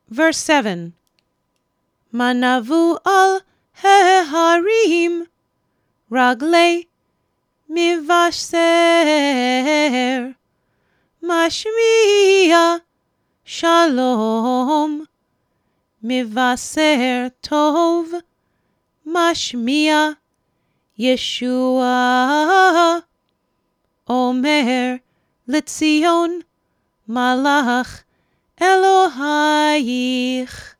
Verse 7. Manavu al heharim raglei mivasher mashmiya shalom mivaser tov mashmiya Yeshua Omer Litzion Malach Elohayich.